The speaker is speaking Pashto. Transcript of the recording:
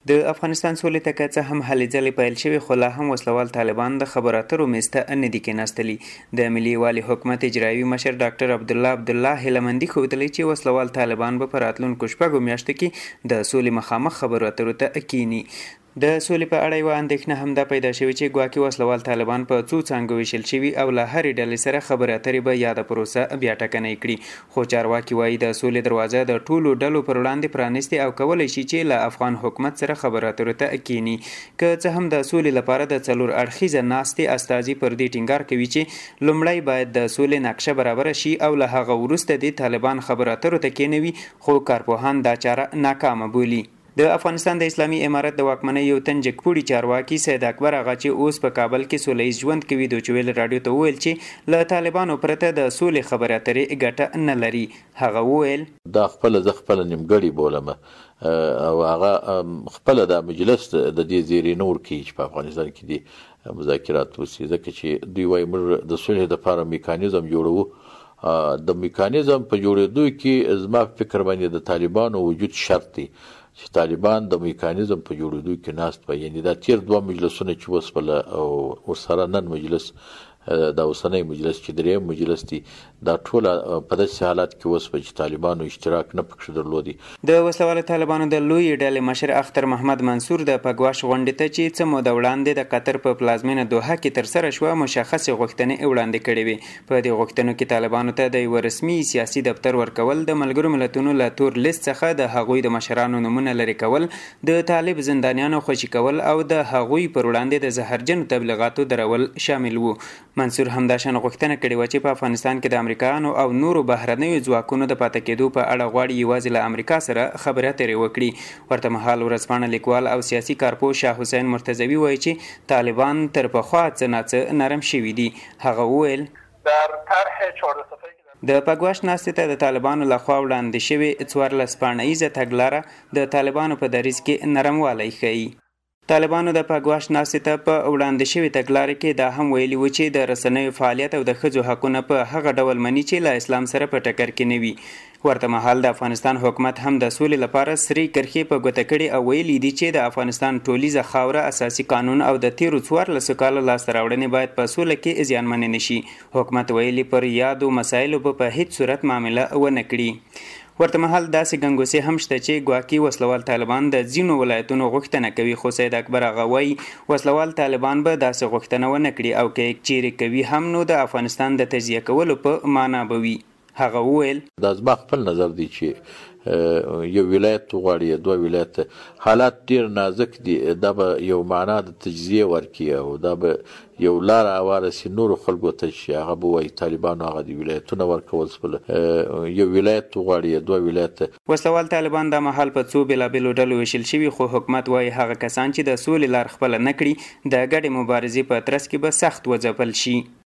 د افغانستان سولې ته که څه هم هلې ځلې پیل شوې خو لا هم وسلوال طالبان د خبرو اترو میز ته نه دي کېناستلي. د ملي یووالي حکومت اجرایوي مشر ډاکټر عبدالله هیله ښودلی چې وسلوال طالبان به په راتلونکو شپږو میاشتو کې د سولې مخامخ خبرو اترو ته کینی. د سولې په اړه یوه اندېښنه همدا پیدا شوې چې ګواکې وسلوال طالبان په څو څانګو ویشل شوي او له هرې ډلې سره خبرې اترې به یاده پروسه بیا ټکنۍ کړي. خو چارواکي وایي د سولې دروازه د ټولو ډلو پر وړاندې پرانیستې او کولی شي چې له افغان حکومت سره خبرو اترو ته کینی. که څه هم د سولې لپاره د څلور اړخیزه ناستې استازي پر دې ټینګار کوي چې لومړی باید د سولې نقشه برابره شي او له هغه وروسته د طالبان خبرو اترو ته کینوي، خو کارپوهان دا چاره ناکامه بولي. د افغانستان د اسلامي امارت د واکمنۍ یو تن جګپوړي چارواکي سید اکبر اغا چې اوس په کابل کې سوله ییز ژوند کوي دوچ ویل راډیو ته وویل چې له طالبانو پرته د سولې خبرې اترې ګټه نه لري. هغه وویل دا خپل نیمګړی بولمه او هغه خپل د مجلس د دې زیری نور کې چې په افغانستان کې دي مذاکرات وشي، ځکه چې دوی وايي موږ د سولې لپاره میکانیزم جوړو. د میکانیزم په جوړېدو کې زما فکر باندې د طالبانو وجود شرط دی چې طالبان د میکانیزم په جوړېدو کې ناست وي. یعنې دا تیر دوه مجلسونه چې وسپله او ورسره نن مجلس دا اوسنی مجلس چې دریم مجلس دی، دا ټول په داسې حالات کې وسپه چې طالبانو اشتراک نه پکښې درلودي. د وسلوالو طالبانو د لویې ډلې مشر اختر محمد منصور د پګواش غونډې ته چې څه موده وړاندې د قطر په پلازمینه دوحه کې ترسره شوه مشخصې غوښتنې وړاندې کړې وې. په دې غوښتنو کې طالبانو ته د یوه رسمي سیاسي دفتر ورکول، د ملګرو ملتونو له تور لیست څخه د هغوی د مشرانو نومونه لرې کول، د طالب زندانیانو خوشي کول او د هغوی پر وړاندې د زهرجنو تبلیغاتو درول شامل وو. منصور همداشان غوښتنه کړې وه چې په افغانستان کې د امریکایانو او نورو بهرنیو ځواکونو د پاتې کېدو په اړه غواړي یوازې له امریکا سره خبرې اترې وکړي. ورته مهال ورځپاڼه لیکوال او سیاسي کارپوه شاه حسین مرتضوي وایي چې طالبان تر پخوا څه ناڅه نرم شوي دي. هغه وویل در طرح 14 صفحه‌ای د پګواش ناستې ته د طالبانو لخوا وړاندې شوې 14 پاڼیزه تګلاره د طالبانو په دریځ کې نرموالی ښیي. طالبانو د پګواش ناستې ته په وړاندې شوې تګلارې کې دا هم ویلي و چې د رسنیو فعالیت او د ښځو حقونه په هغه ډول مني چې له اسلام سره په ټکر کې نه وي. ورته مهال د افغانستان حکومت هم د سولې لپاره سرې کرښې په ګوته کړي او ویلي دي چې د افغانستان ټولیزه خاوره، اساسي قانون او د تیرو 14 کالو لاسته راوړنې باید په سوله کې زیانمنې نه شي. حکومت ویلي پر یادو مسایلو په هیڅ صورت معامله ونه کړي. ورته مهال داسې ګنګوسې هم شته چې ګواکې وسلوال طالبان د ځینو ولایتونو غوښتنه کوي، خو سید اکبر اغا وایي وسلوال طالبان به داسې غوښتنه ونه کړي او که چیرې کوي هم نو د افغانستان د تجزیه کولو په معنا به وي. هغه وویل دا زما خپل نظر دی چې یو ولایت وغواړي دوه ولایت حالات ډیر نازک دي، دا به یو معنا د تجزیه ورکړي او دا به یو لار وارسي نورو خلکو ته چې هغه به وایي طالبانو هغه د ولایتونه ورکول سپله یو ولایت وغواړي دوه ولایت. وسلوال طالبان دا مهال په څو بېلابېلو ډلو ویشل شوي، خو حکومت وایي هغه کسان چې د سولې لار خپله نه کړي د ګډې مبارزې په ترڅ کې به سخت وځپل شي.